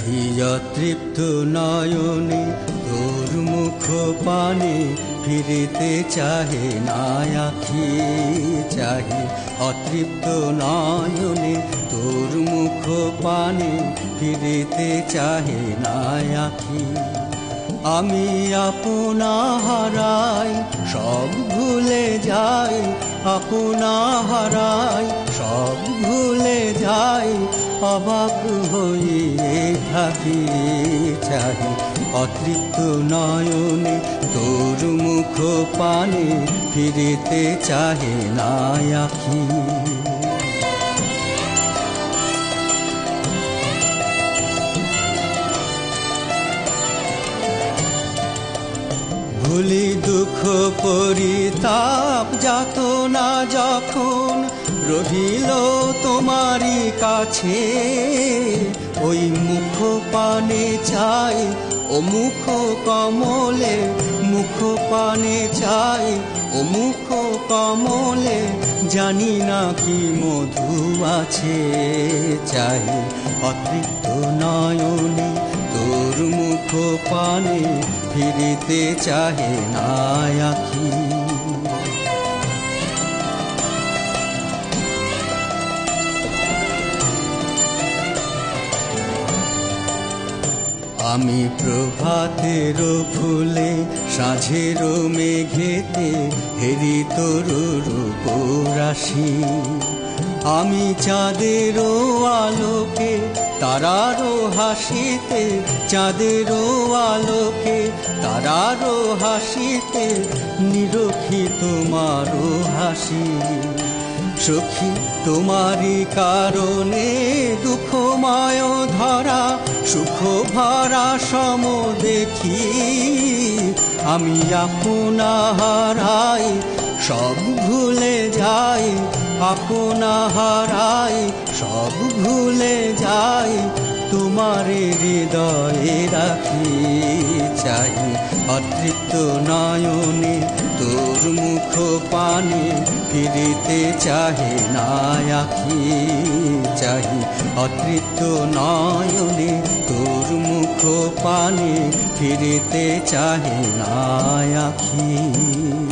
চাহিয়া তৃপ্ত নয়নে তোর মুখ পানে ফিরিতে চাহে না আখি, চাহি অতৃপ্ত নয়নে তোর মুখ পানে ফিরিতে চাহে না আখি। আমি আপনা হারাই সব ভুলে যাই, আপনা হারাই সব ভুলে যাই, অবাক হইয়ে থাকি। চাহি অতৃপ্ত নয়নে তোর মুখ পানে ফিরিতে চাহে না আখি। ভুলি দুঃখ পরিতাপ যাতনা যখন রহিল তোমারই কাছে, ওই মুখ পানে চাই ও মুখ কমলে, মুখ পানে চাই ও মুখ কমলে, জানি না কি মধু আছে। চাই অতৃপ্ত নয়নে তোর মুখ পানে ফিরিতে চাহে না আখি। আমি প্রভাতের ফুলে সাঁঝের মেঘেতে হেরি তোর রূপ রাশি। আমি চাঁদের আলোকে তারার হাসিতে, চাঁদের আলোকে তারার হাসিতে নিরখি তোমার হাসি। সখী তোমারই কারণে দুঃখময় ধরা সুখ ভরা সম দেখি। আমি আপনা হারাই সব ভুলে যাই, আপনা হারাই সব ভুলে যাই, তোমারে হৃদয়ে রাখি। চাই অতৃপ্ত নয়নে তোর মুখ পানে ফিরিতে চাহে না আখি। চাহি অতৃপ্ত নয়নে তোর মুখ পানে ফিরিতে চাহে না আখি।